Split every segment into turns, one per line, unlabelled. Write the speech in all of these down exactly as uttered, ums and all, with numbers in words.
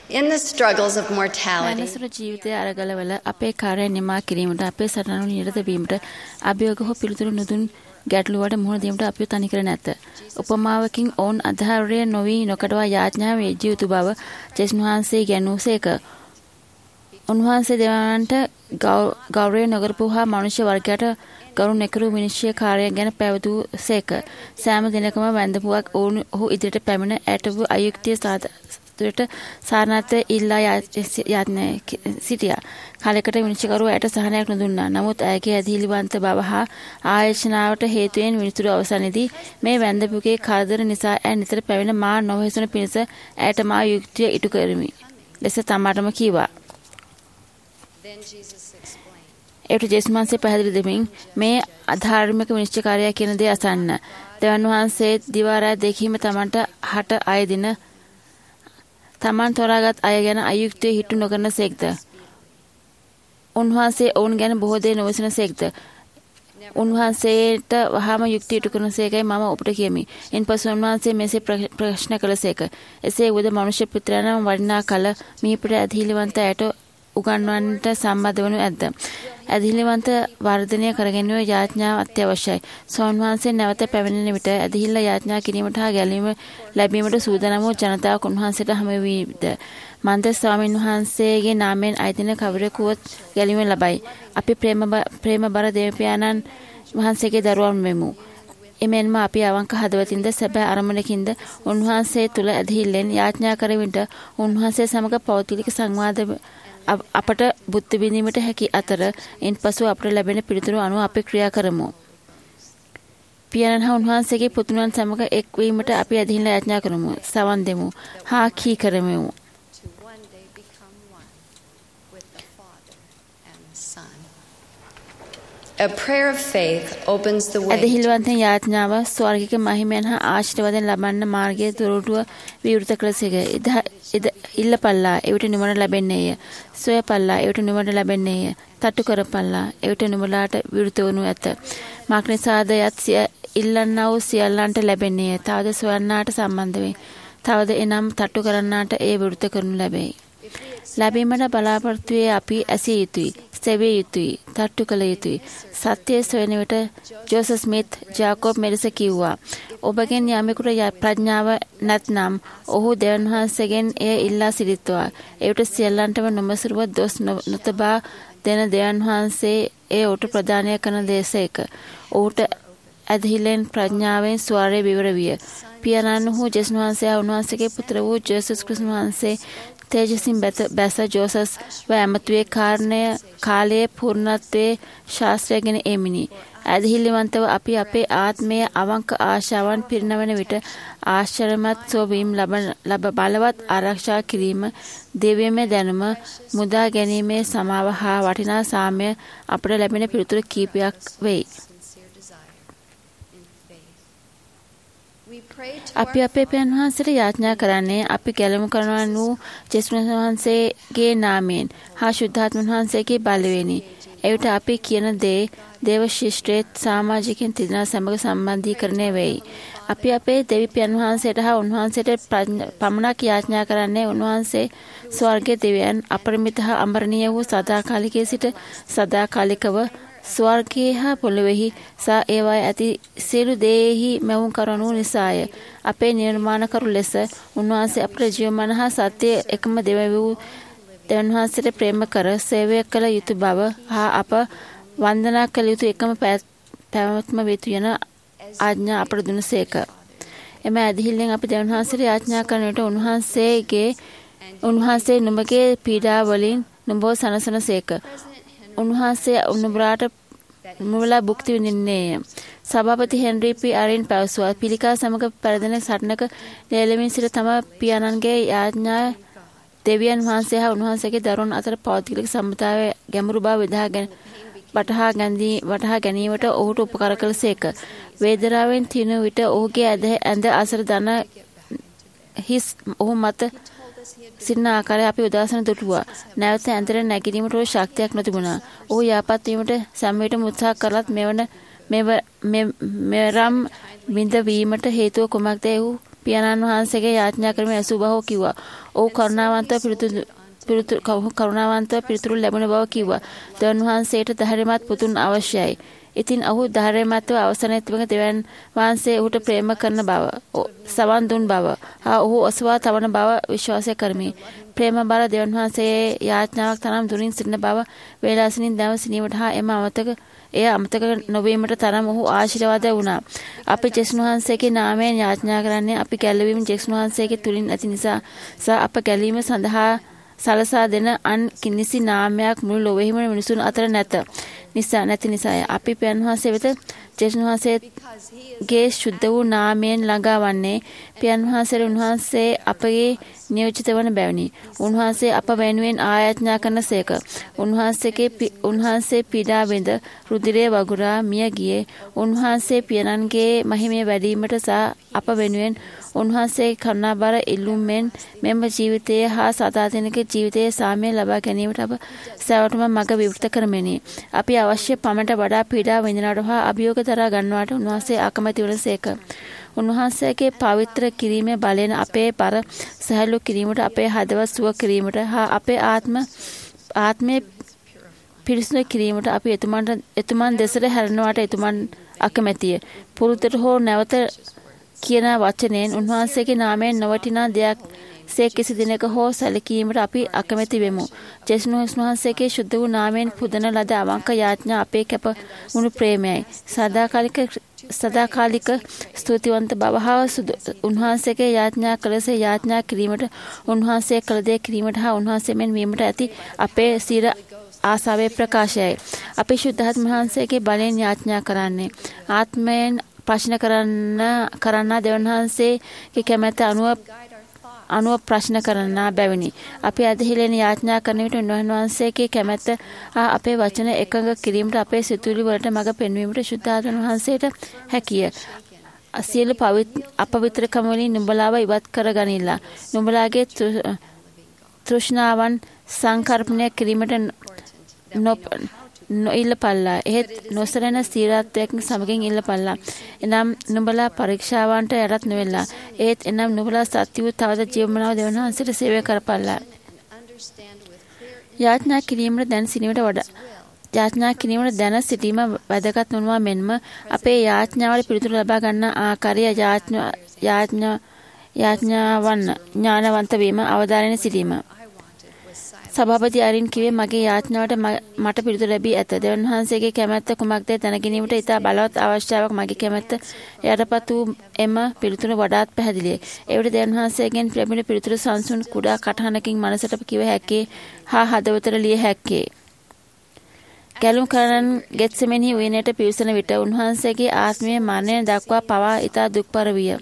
In the struggles of mortality,
මනුෂ්‍ය ජීවිතයේ අරගලවල අපේ කාර්ය නිමා කිරීමට අපේ සටනවල නිරත වීමට අභියෝග හෝ පිළිතුරු නොදුන් ගැටලුවට මුහුණ දීමට අපිව තනි කර නැත. උපමාවකින් ඔවුන් අධාර්ය නොවි නොකඩවා යාඥා වේජී යුතු බව ජේසුස් වහන්සේ ගැනූසේක. උන්වහන්සේ දෙවියන්ට ගෞරවය නොකරපු හා මනුෂ්‍ය වර්ගයට ගෞරව නොකරු විනිශ්චය කාර්යය ගැන පැවතූ සේක. සෑම දිනකම වැඳපුවක් ඔහු ඉදිරියට පැමිණ ඇටවූ අයුක්තිය සාතුරට සාරණත්වය ඉල්ලා යත්නේ සිටියා. කාලයකට විනිශ්චයකරු ඇයට සහනයක් නොදුන්නා. නමුත් ඇයගේ ඇදහිලිවන්ත බව හා ආයෝජනාවට හේතුවෙන් විනිසුරු අවසානයේදී මේ වැඳපුගේ කරදර නිසා ඇය නිතර පැමිණ මා නොවෙසුන පිණිස ඇයට මා යුක්තිය ඉටු කරමි. ලෙස තමාටම කීවා. ඒට ජේසුස් වහන්සේ පැහැදිලි දෙමින් මේ අධාර්මික විනිශ්චයකාරයා කියන දේ අසන්න. දෙවියන් වහන්සේ දිවා රාත්‍රී දෙකීම තමන්ට හට අය දින තමන් තෝරාගත් අය ගැන අයුක්තිය හිටු නොකරන සේක්ද. උන්වහන්සේ ඔවුන් ගැන බොහෝ දේ නොවිසන සේක්ද. උන්වහන්සේට වහාම යුක්තිය ඉටු කරන සේකයි මම ඔබට කියමි. ඉන්පසු උන්වහන්සේ මෙසේ ප්‍රශ්න කළ සේක. එසේ වුවද මනුෂ්‍ය පුත්‍රයාණන් වඩිනා කල මිහිපිට ඇදහිලිවන්ත ඇයට උගන්වන්නට සම්බන්ධ වනු ඇද්ද. ඇදහිලිවන්ත වර්ධනය කරගැනීම යාඥාව අත්‍යවශ්‍යයි. සෝන් වහන්සේ නැවත පැමිණෙන විට ඇදහිල්ල යාඥා කිරීමට හා ගැලීම ලැබීමට සූදානම් වූ ජනතාවක් උන්වහන්සේට හමු වීද. මන්ද ස්වාමීන් වහන්සේගේ නාමයෙන් අයිතින කවරෙකුවත් ගැලීම ලබයි. අපි ප්‍රේම ප්‍රේම බර දෙවියන්න් වහන්සේගේ දරුවන් වෙමු. එමෙන්ම අපි අවංක හදවතින්ද සැබෑ අරමුණකින්ද උන්වහන්සේ තුල ඇදහිල්ලෙන් යාඥා කරමින්ට උන්වහන්සේ සමග පෞද්ගලික සංවාද අපට බුද්ධ විඳීමට හැකි අතර ඉන්පසු අපට ලැබෙන පිළිතුරු අනුව අපි ක්‍රියා කරමු. පියාණන් හා උන්වහන්සේගේ පුතුණන් සමග එක්වීමට අපි ඇදහිල්ල යාඥා කරමු. සවන් දෙමු. හා කී කරමු.
A prayer of faith opens the way.
ඇදහිල්වන්තයන් යාඥාව ස්වර්ගික මහිමයන් හා ආශිර්වාදයෙන් ලබන්න මාර්ගයේ දොරටුව විවෘත කළසේක. ඉල්ලපල්ලා එවිට නිවන ලැබෙන්නේය. සොයපල්ලා එවිට නිවන ලැබෙන්නේය. තට්ටු කරපල්ලා එවිට නිවලාට විවෘත වනු ඇත. මාක් නිසාද යත් ඉල්ලන්නා වූ සියල්ලන්ට ලැබෙන්නේය. තවද සොයන්නාට සම්බන්ධ වේ. තවද එනම් තට්ටු කරන්නාට ඒ විවෘත කරනු ලැබේ. ලැබීමට බලාපොරොත්තු වේ අපි ඇසිය යුතුයි. සෙවිය යුතුයි. තට්ටු කළ යුතුයි. සත්‍යය සොයන විට ජෝසප් ස්මිත් ජාකෝබ් මෙලෙස කිව්වා. ඔබගෙන් යමෙකුට ප්‍රඥාව නැත්නම් ඔහු දෙවියන් වහන්සේගෙන් එය ඉල්ලා සිටිත්වා. එවිට සියල්ලන්ටම නොමසුරුව දොස් නොතබා දෙන දෙවියන් වහන්සේ ඒ ඔහුට ප්‍රදානය කරන දේශයක. ඔහුට ඇදහිල්ලෙන් ප්‍රඥාවෙන් ස්වරය විවර විය. පියාණන් වූ ජේසුස් වහන්සේ උන්වහන්සේගේ පුත්‍ර වූ ජේසුස් ක්‍රිස්තුස් වහන්සේ තේජසින් බැස ජෝසස් ව ඇමතුවේ කාරණය කාලයේ පූර්ණත්වයේ ශාස්ත්‍රය ගැන එමිනි. ඇදහිල්ලිවන්තව අපි අපේ ආත්මයේ අවංක ආශාවන් පිරිනවන විට ආශ්චර්යමත් සෝවීම් ලබ බලවත් ආරක්ෂා කිරීම දෙවියන්ගේ දැනුම මුදා ගැනීමේ සමාව හා වටිනා සාමය අපට ලැබෙන පිළිතුරු කීපයක් වෙයි. අපි අපේ පියාණන් වහන්සේට යාඥා කරන්නේ අපි ගැලමු කරනවා වූ ජේසුස් වහන්සේගේ නාමයෙන් හා ශුද්ධාත්ම වහන්සේගේ බලවෙනි. එවිට අපි කියන දේ දේව ශිෂ්ටයේ සමාජිකින් තිදෙනා සමග සම්බන්ධීකරණය වෙයි. අපි අපේ දෙවි පියාණන් වහන්සේට හා උන්වහන්සේට පමණක් යාඥා කරන්නේ උන්වහන්සේ ස්වර්ගයේ දෙවියන් අපරිමිත හා අමරණීය වූ සදාකාලිකයේ සිට සදාකාලිකව ස්වර්ගයේ හා පොළොවේහි සා ඒවාය ඇති සියලු දේහි මැවුම් කරනු නිසාය. අපේ නිර්මාණකරු ලෙස උන්වහන්සේ අපේ ජීවමාන හා සත්‍ය එකම දෙව වූ දෙවියන් වහන්සේට ප්‍රේම කර සේවය කළ යුතු බව හා අප වන්දනා කළ යුතු එකම පැවැත්ම වෙතු යන ආඥා අපට දුනසේක. එම ඇදහිල්ලෙන් අපි දෙවියන් වහන්සේට යාඥා කරන විට උන්වහන්සේගේ උන්වහන්සේ නුඹගේ පීඩා වලින් නුඹව සනසනසේක. උන්වහන්සේ උනුබරාට මුවලා භුක්ති විඳින්නේය. සභාපති හෙන්රි පී ආරින් පැවසුවා. පිළිකා සමග පෙරදෙන සටනක ලේලමින් සිට තම පියාණන්ගේ යාඥා දෙවියන් වහන්සේ හා උන්වහන්සේගේ දරුවන් අතර පෞද්ගලික සම්මතාවයේ ගැඹුරු බව විදාගෙන වටහා ගැනී වටහා ගැනීමට ඔහුට උපකාර කළසේක. වේදනාවෙන් තිනු විට ඔහුගේ ඇඳ අසර දන හිස් ඔහු මත සින්න ආකාරය අපි උදාසන දුටුවා. නැවත ඇඳට නැගීමට ඔහු ශක්තියක් නොතිබුණා. ඔහු යාපත් වීමට සම්මිත උත්සාහ කළත් මෙවන මෙවරම් විඳ වීමට හේතුව කුමක්ද? ඔහු පියාණන් වහන්සේගේ යාඥා කරමින් ඇසූ බව කිව්වා. ඔහු කරුණාවන්තව පිළිතුරු පිළිතුරු කරුණාවන්තව පිළිතුරු ලැබුණ බව කිව්වා. දෙවන් වහන්සේට ධෛර්යමත් පුතුන් අවශ්‍යයි. ඉතින් ඔහු ධෛර්යමත්ව අවසනයේදී දෙවන් වහන්සේ ඔහුට ප්‍රේම කරන බව, සවන් දුන් බව, හා ඔහු ඔසවා තවන බව විශ්වාස කරමි. ප්‍රේම බල දෙවන් වහන්සේ යාඥාවක් තරම් දුරින් සිටින බව වේලාසනින් දැව සිනීමට හා එම අමතක එය අමතක නොවීමට තරම් ඔහු ආශිර්වාද වුණා. අපි ජේසුස් වහන්සේගේ නාමයෙන් යාඥා කරන්නේ අපි ගැලවීම ජේසුස් වහන්සේගේ තුලින් ඇති නිසා සහ අප ගැලීම සඳහා සලසා දෙන අන් කිසිසි නාමයක් මුළු ලොවේම මිනිසුන් අතර නැත. නිසා නැති නිසාය. අපි පියාණන් වහන්සේ වෙත ජේසුස් වහන්සේගේ සුද්ධ වූ නාමයෙන් ළඟා වන්නේ පියාණන් වහන්සේ උන්වහන්සේ අපගේ නියෝජිත වන බැවිනි. උන්වහන්සේ අප වෙනුවෙන් ආයාඥා කරනසේක. උන්වහන්සේගේ උන්වහන්සේ පීඩා විඳ රුධිරය වගුරා මිය ගියේ උන්වහන්සේ පියාණන්ගේ මහිමය වැඩිවීමට සහ අප වෙනුවෙන් උන්වහන්සේ කරුණාබර ඉල්ලුම්ෙන් මෙම ජීවිතයේ හා සදාතනික ජීවිතයේ සාමය ලබා ගැනීමට අප සෑවටම මඟ විවෘත කරමිනි. අපි අවශ්‍ය පමණට වඩා පීඩා විඳිනවට හා අභියෝග දරා ගන්නවට උන්වහන්සේ අකමැති වනසේක. උන්වහන්සේගේ පවිත්‍ර කිරීමේ බලයෙන් අපේ බර සහැල්ලු කිරීමට, අපේ හදවත සුව කිරීමට හා අපේ ආත්ම ආත්මේ පිරිසිදු කිරීමට අපි එතුමන්ට එතුමන් දෙසට හැරෙනවට එතුමන් අකමැතිය. පුරුතට හෝ නැවත කියන වචනයෙන් උන්වහන්සේගේ නාමයෙන් නොවටිනා දෙයක් සේ කිසි දිනක හෝ සැලකීමට අපි අකමැති වෙමු. ජේසුස් වහන්සේගේ ශුද්ධ වූ නාමයෙන් පුදන ලද අවංක යාඥා අපේ කැප වුණු ප්‍රේමයයි. සදාකාලික සදාකාලික ස්තුතිවන්ත බව හා උන්වහන්සේගේ යාඥා කළසේ යාඥා කිරීමට, උන්වහන්සේ කළ දේ කිරීමට හා උන්වහන්සේමෙන් වීමට ඇති අපේ සිර ආසාවේ ප්‍රකාශයයි. අපි ශුද්ධාත්ම වහන්සේගේ බලයෙන් යාඥා කරන්නේ. ආත්මයෙන් ප්‍රශ්න කරන්න කරන්නා දෙවන් වහන්සේගේ කැමැත්ත අනුව අනුව ප්‍රශ්න කරන්නා බැවිනි. අපි අධිහිලෙන යාඥා කරන විට උන්වහන්සේගේ කැමැත්ත හා අපේ වචන එකඟ කිරීමට, අපේ සිතුවිලි වලට මඟ පෙන්වීමට ශුද්ධාත්ම වහන්සේට හැකිය. සියලු අපවිත්‍රකම් වලින් නුඹලාව ඉවත් කර ගනිලා. නුඹලාගේ තෘෂ්ණාවන් සංකල්පණය කිරීමට නොඉල්ලපල්ලා. එහෙත් නොසරණ ස්ථිරත්වයක් සමගින් ඉල්ලපල්ලා. එනම් නුඹලා පරීක්ෂාවන්ට යටත් නොවෙලා. ඒත් එනම් නුඹලා සත්‍ය වූ තවද ජීවමානව දෙවන් වහන්සේට සේවය කරපල්ලා. යාඥා කිරීමට දැන සිටීමට වඩා යාඥා කිරීමට දැන සිටීම වැදගත් වනවා මෙන්ම අපේ යාඥාවල පිළිතුරු ලබා ගන්න ආකාරය යාඥා යාඥා යාඥාවන් ඥානවන්ත වීම අවධානයෙන් සිටීම. සභාපති අරින් කිව්වේ මගේ යාඥාවට මට පිළිතුරු ලැබී ඇත. දෙවන් වහන්සේගේ කැමැත්ත කුමක්ද දැන ගැනීමට ඉතා බලවත් අවශ්‍යාවක්. මගේ කැමැත්ත යටපත් වූ එම පිළිතුරු වඩාත් පැහැදිලිය. එවිට දෙවන් වහන්සේගෙන් ලැබෙන පිළිතුරු සංසුන් කුඩා කටහඬකින් මනසට කිව හැක්කේ හා හදවතට ලිය හැක්කේ. ගැලුම් කරන ගෙත්සෙමෙහි උයනට පිවිසෙන විට උන්වහන්සේගේ ආත්මීය මරණය දක්වා පවා ඉතා දුක්පර විය.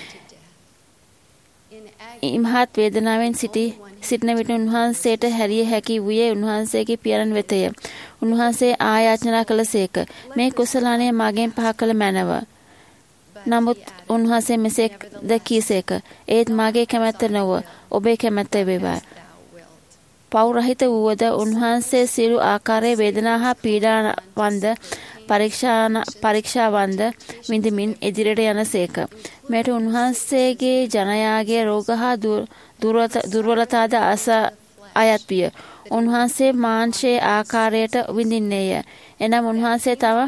ඉමහත් වේදනාවෙන් සිටි සිටින විට උන්වහන්සේට හැරිය හැකි වූයේ උන්වහන්සේගේ පියාණන් වෙතය. උන්වහන්සේ ආයාචනා කළසේක. මේ කුසලාණය මගෙන් පහ කළ මැනව. නමුත් උන්වහන්සේ මෙසේද කීසේක. ඒත් මාගේ කැමැත්ත නොව ඔබේ කැමැත්ත වේවා. පෞරහිත වූවද උන්වහන්සේ සියලු ආකාරයේ වේදනා හා පීඩා වන්ද පරීක්ෂා පරීක්ෂාවන්ද විඳමින් ඉදිරියට යනසේක. මෙයට උන්වහන්සේගේ ජනයාගේ රෝග හා දුර්වලතාද අස අයත් විය. උන්වහන්සේ මාංශයේ ආකාරයට විඳින්නේය. එනම් උන්වහන්සේ තම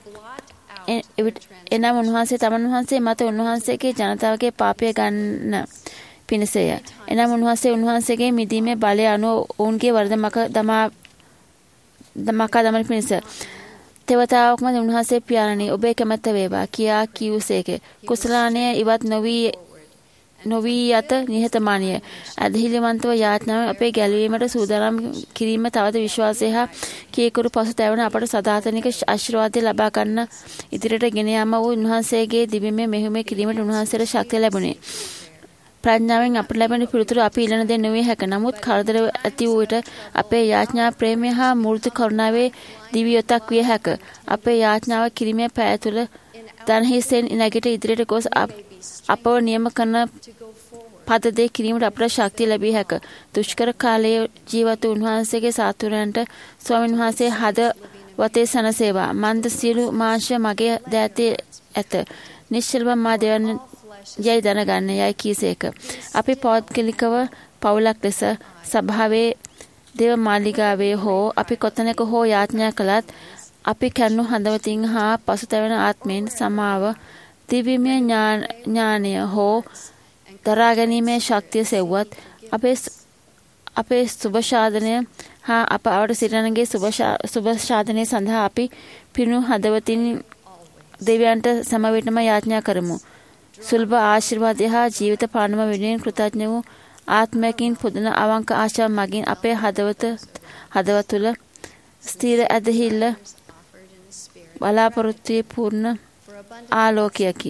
එනම් උන්වහන්සේ තමන් වහන්සේ මත උන්වහන්සේගේ ජනතාවගේ පාපය ගන්න පිණිසය. එනම් උන්වහන්සේ උන්වහන්සේගේ මිදීමේ බලය අනුව ඔවුන්ගේ වරද මක දමා දමක දමන පිණිස තෙවතාවක්ම උන්වහන්සේ පියාණනි ඔබේ කැමැත්ත වේවා කියා කිව්සේක. කුසලාණය ඉවත් නොවී නොවී යත නිහතමානීය. අධිහිලිවන්තව යාඥාව අපේ ගැලවීමට සූදානම් කිරීම තවද විශ්වාසය හා කීකරු පසුතැවෙන අපට සදාතනික ආශිර්වාදය ලබා ගන්න ඉදිරියට ගෙන යාම වූ උන්වහන්සේගේ දිව්‍යමය මෙහෙයුමේ කිරීමට උන්වහන්සේට ශක්තිය ලැබුණේ. ප්‍රඥාවෙන් අපට ලැබෙන පිළිතුරු අපි ඉල්ලන දේ නොවේ හැක. නමුත් කරදර ඇති වූ විට අපේ යාඥා ප්‍රේමය හා මූර්ති කරුණාවේ දිව්‍යයක් විය හැක. අපේ යාඥාව කිරීමේ පැය තුළ දන්හිසෙන් නැගිට ඉදිරියට ගොස් අපව නියම කරන පද දෙක කිරීමට අපට ශක්තිය ලැබිය හැක. දුෂ්කර කාලයේ ජීවත් උන්වහන්සේගේ සාතුරයන්ට ස්වාමීන් වහන්සේ හද වතේ සනසේවා. මන්ද සියලු මාංශ මගේ දෑතේ ඇත. නිශ්චලව මා දෙවන් යයි දැනගන්න යයි කීසේක. අපි පෞද්ගලිකව පවුලක් ලෙස සභාවේ දේව මාලිගාවේ හෝ අපි කොතැනක හෝ යාඥා කළත් අපි කරුණු හදවතින් හා පසුතැවෙන ආත්මෙන් සමාව දිව්‍යමය ඥානය හෝ දරා ගැනීමේ ශක්තිය සෙව්වත් අපේ අපේ සුභ ශාදනය හා අප අවට සිටිනගේ සුභ ශාදනය සඳහා අපි පිණු හදවතින් දෙවියන්ට සමවිතම යාඥා කරමු. සුලභ ආශිර්වාදය හා ජීවිත පානම වෙනුවෙන් කෘතඥ වූ ආත්මයකින් පුදුන අවංක ආශාව මගින් අපේ හදවත හදවත තුළ ස්ථිර ඇදහිල්ල බලාපොරොත්තු පූර්ණ ආලෝකයකි.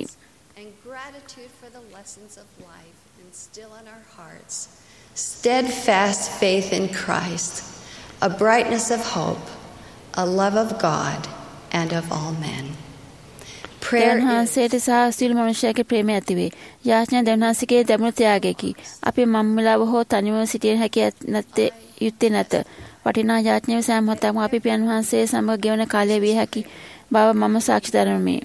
Steadfast faith in Christ, a brightness of hope, a love of God and of all men. Prayer
is සහ සියලු මනුෂ්‍යයන්ගේ ප්‍රේමය ඇතිවේ. යාඥා දෙවනාසිකේ දැමුණු ත්‍යාගයකි. අපි මම්මලාව හෝ තනිව සිටිය හැකි නැත්තේ යුත්තේ නැත. වටිනා යාඥාවේ සෑම මොහොතක්ම අපි පියන් වහන්සේ සමග ගෙවන කාලය විය හැකි බව මම සාක්ෂි දරමි.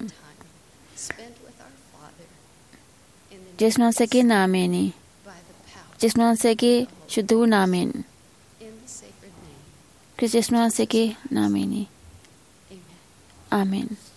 ජේසුස් වහන්සේගේ නාමයෙනි. ජේසුස් වහන්සේගේ ශුද්ධ වූ නාමයෙන්. ක්‍රිස්තුස් වහන්සේගේ නාමයෙනි. ආමෙන්.